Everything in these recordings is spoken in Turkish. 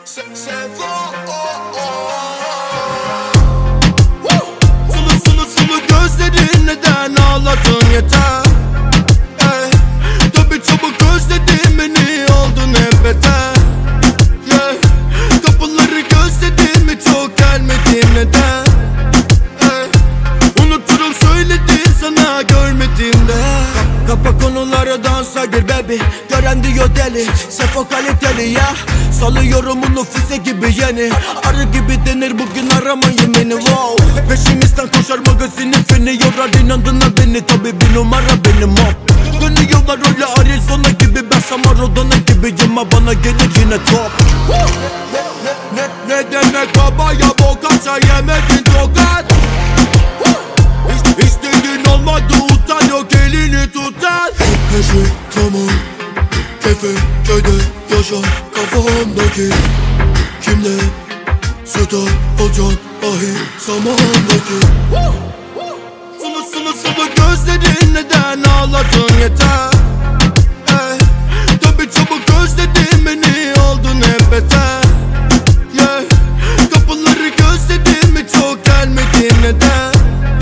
Sulu sulu sulu gözlerin neden ağladın yeter. Tabi çabuk özledin beni, oldun hep beter. Kapıları gözledin mi, çok gelmedin neden. Unuturum söyledin sana görmediğimde. Kapa konulara dansa gir baby, gören diyor deli, Sefo kaliteli ya. Salıyorum onu füze gibi yeni, arı gibi denir bugün aramayın beni wow. Peşimizden koşar magazinin feni, yorar inandığına beni, tabi bir numara benim hop. Dönüyorlar öyle Arizona gibi, ben Samarodona gibiyim ama bana gelir yine top. Ne demek babaya bokatsa yemedin tokat. İstediğin olmadı utan, yok elini tutan. Her şey tamam, kefe köyde yaşar kafamdaki. Kimle süta olacaksın ahi zamandaki. Sulu sulu sulu gözlerin neden ağladın yeter. Tabi çabuk özledin beni, oldun hep beter. Kapıları gözledin mi, çok gelmedin neden.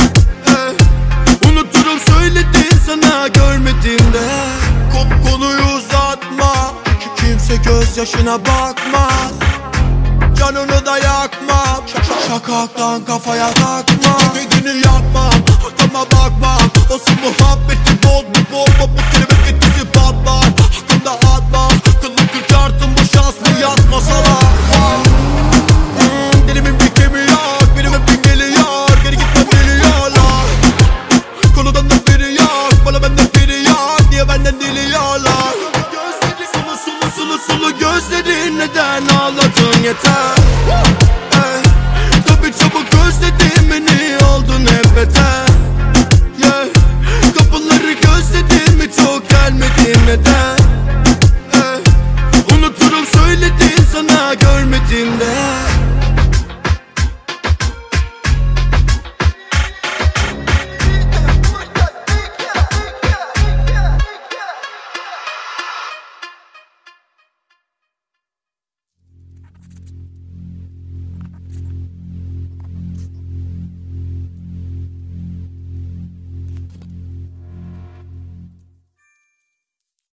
Unuturum söyledin sana görmediğimde. Konuyu uzatma, kimse gözyaşına bakmaz. Canını da yakmam, şakaktan kafaya takma. Ümidini yakmam, arkama bakmam. Olsun muhabbeti bozma, bu kelime etkisi patlar. Hakkımda atmam, kıllı kartım bu şans mı yatmasalar. Dilimin bir kemiği yok, birimin bin geliyor. Geri gitme biliyorlar, konudan da biri yok. Bana benden biri yok, niye benden diliyorlar. Sulu sulu sulu gözlerin neden ağladın yeter.